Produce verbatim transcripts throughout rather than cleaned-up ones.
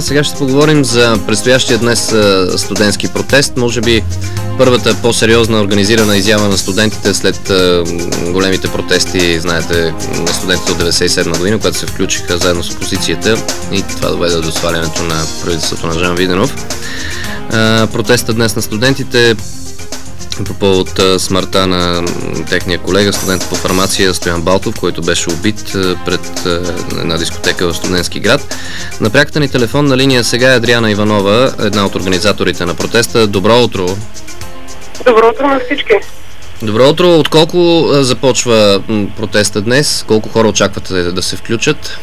сега ще поговорим за предстоящия днес студентски протест. Може би първата по-сериозна организирана изява на студентите след големите протести, знаете, на студентите от деветдесет и седма година, когато се включиха заедно с опозицията и това доведе до свалянето на правителството на Жан Виденов. Протестът днес на студентите по повод смъртта на техния колега, студент по фармация Стоян Балтов, който беше убит пред една дискотека в Студентски град. На пряката ни телефонна линия сега е Адриана Иванова, една от организаторите на протеста. Добро утро! Добро утро на всички! Добро утро! От колко започва протеста днес? Колко хора очаквате да се включат?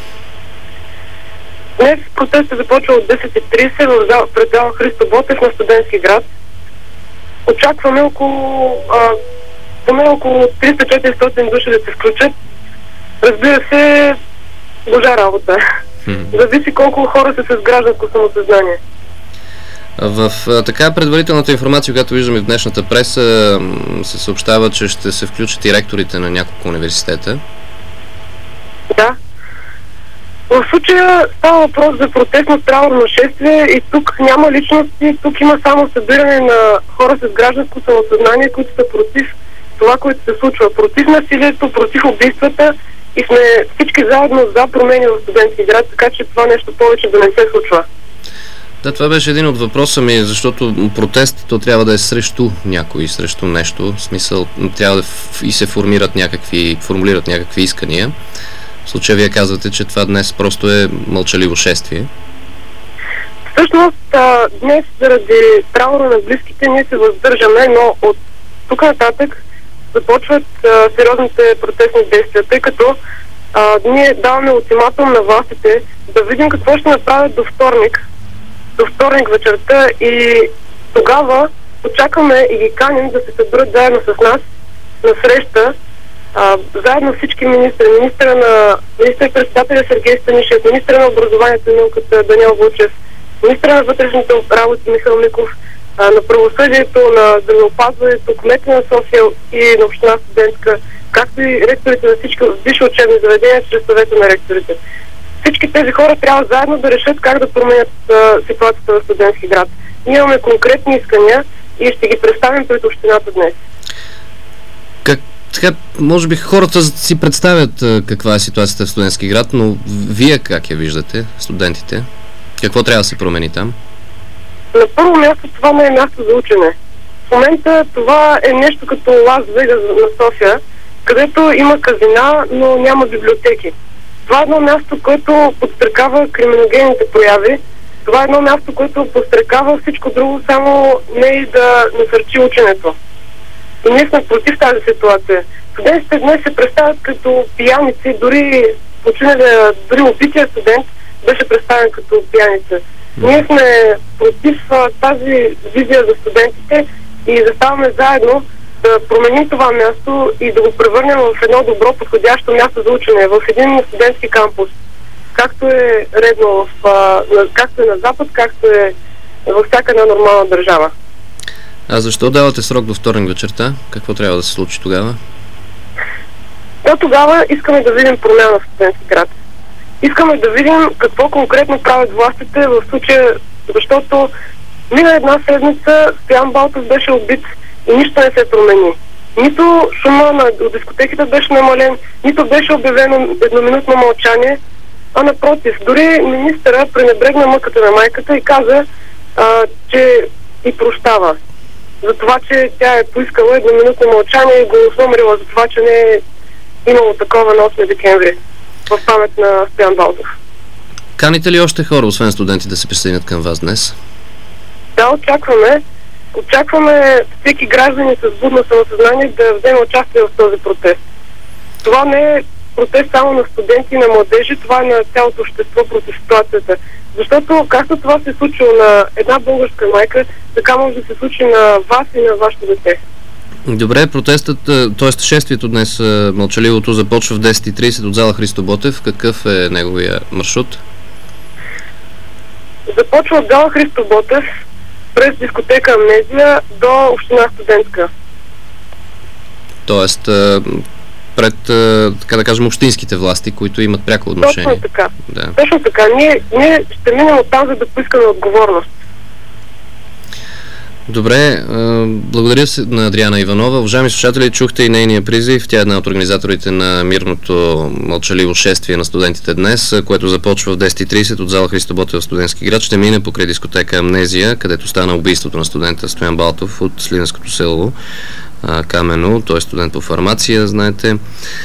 Днес протестът започва от десет и тридесет в зал, пред зала Христо Ботев на Студентски град. Очакваме около, а, поне около триста до четиристотин души да се включат. Разбира се, божа работа. Hmm. Зависи колко хора са с гражданско самосъзнание. В а, така предварителната информация, която виждаме в днешната преса, се съобщава, че ще се включат и ректорите на няколко университета. Да. В случая става въпрос за протестно траурно шествие и тук няма личности, тук има само събиране на хора с гражданско самосъзнание, които са против това, което се случва. Против насилието, против убийствата и сме всички заедно за промени в Студентски град, така че това нещо повече да не се случва. Да, това беше един от въпроса ми, защото протестът трябва да е срещу някой, срещу нещо. В смисъл, трябва да и се формират някакви, формулират някакви искания. В случая вие казвате, че това днес просто е мълчаливо шествие. Всъщност, а, днес заради траура на близките ние се въздържаме, но от тук нататък започват а, сериозните протестни действия, тъй като а, ние даваме ултиматум на властите да видим какво ще направят до вторник, до вторник вечерта и тогава очакваме и ги каним да се съберат заедно с нас на среща. А, заедно всички министри, министра на министър-председателя Сергей Станишев, министра на образованието и науката Даниел Вълчев, министра на вътрешните работи Михаил Миков, а, на правосъдието, на здравеопазването, кмета на София и на община Студентска, както и ректорите на всички висши учебни заведения чрез съвета на ректорите. Всички тези хора трябва заедно да решат как да променят а, ситуацията в Студентски град. Ние имаме конкретни искания и ще ги представим пред общината днес. Как Така, може би хората си представят а, каква е ситуацията в Студентски град, но вие как я виждате, студентите? Какво трябва да се промени там? На първо място това не е място за учене. В момента това е нещо като Лас Вегас на София, където има казина, но няма библиотеки. Това е едно място, което подстрекава криминогенните прояви. Това е едно място, което подстрекава всичко друго, само не и да насърчи ученето. И ние сме против тази ситуация. Студентите днес се представят като пияници, дори починалия, дори убития студент беше представен като пияница. Mm-hmm. Ние сме против а, тази визия за студентите и заставаме заедно да променим това място и да го превърнем в едно добро, подходящо място за учене, в един студентски кампус. Както е редно в, а, на, както е на Запад, както е във всяка една нормална държава. А защо давате срок до вторник вечерта? Какво трябва да се случи тогава? До тогава искаме да видим промяна в Студентски град. Искаме да видим какво конкретно правят властите в случая, защото мина една седмица Стоян Балтов беше убит и нищо не се промени. Нито шума на дискотеките беше намален, нито беше обявено едноминутно мълчание, а напротив, дори министъра пренебрегна мъката на майката и каза, а, че и прощава. За това, че тя е поискала едноминутно мълчание и го осъмрила за това, че не е имало такова на осми декември в памет на Стоян Балтов. Каните ли още хора, освен студенти, да се присъединят към вас днес? Да, очакваме. Очакваме всеки граждани с будно самосъзнание да вземе участие в този протест. Това не е протест само на студенти и на младежи, това е на цялото общество против ситуацията. Защото както това се случило на една българска майка, така може да се случи на вас и на вашето дете. Добре, протестът, т.е. шествието днес, мълчаливото, започва в десет и тридесет от зала Христо Ботев. Какъв е неговия маршрут? Започва от зала Христо Ботев през дискотека Амнезия до община Студентска. Тоест, пред, така да кажем, общинските власти, които имат пряко отношение. Точно така. Да. Точно така. Ние, ние ще минем от там, за да поискаме отговорност. Добре, благодаря на Адриана Иванова. Уважаеми слушатели, чухте и нейния призив. Тя е една от организаторите на мирното мълчаливо шествие на студентите днес, което започва в десет и тридесет от зала Христо Ботев в Студентски град. Ще мине покрай дискотека Амнезия, където стана убийството на студента Стоян Балтов от Сливенското село Камено. Той е студент по фармация, знаете.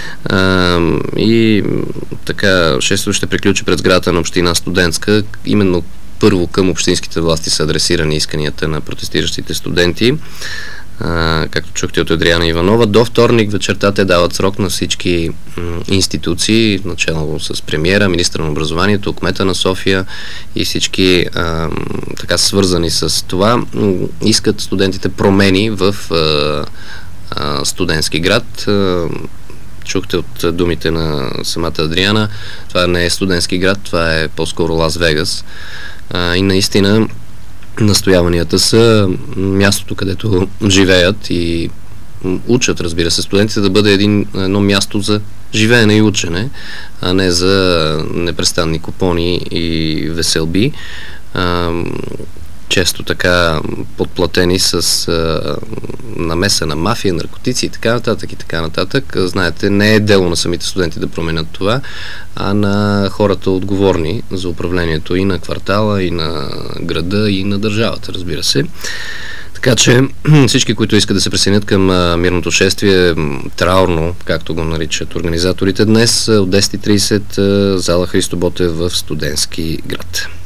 И така, шествието ще приключи пред сградата на община Студентска. Именно първо към общинските власти са адресирани исканията на протестиращите студенти. А, както чухте от Адриана Иванова, до вторник вечерта те дават срок на всички м, институции, начало с премиера, министъра на образованието, кмета на София и всички а, така свързани с това, м, искат студентите промени в а, а, Студентски град. А, чухте от думите на самата Адриана, това не е Студентски град, това е по-скоро Лас Вегас. А, и наистина настояванията са мястото, където живеят и учат, разбира се, студентите, да бъде един, едно място за живеене и учене, а не за непрестанни купони и веселби. А, често така подплатени с а, намеса на мафия, наркотици и така нататък и така нататък. Знаете, не е дело на самите студенти да променят това, а на хората отговорни за управлението и на квартала, и на града, и на държавата, разбира се. Така че всички, които искат да се присъединят към а, мирното шествие, траурно, както го наричат организаторите днес, от десет и тридесет зала Христо Ботев в Студентски град.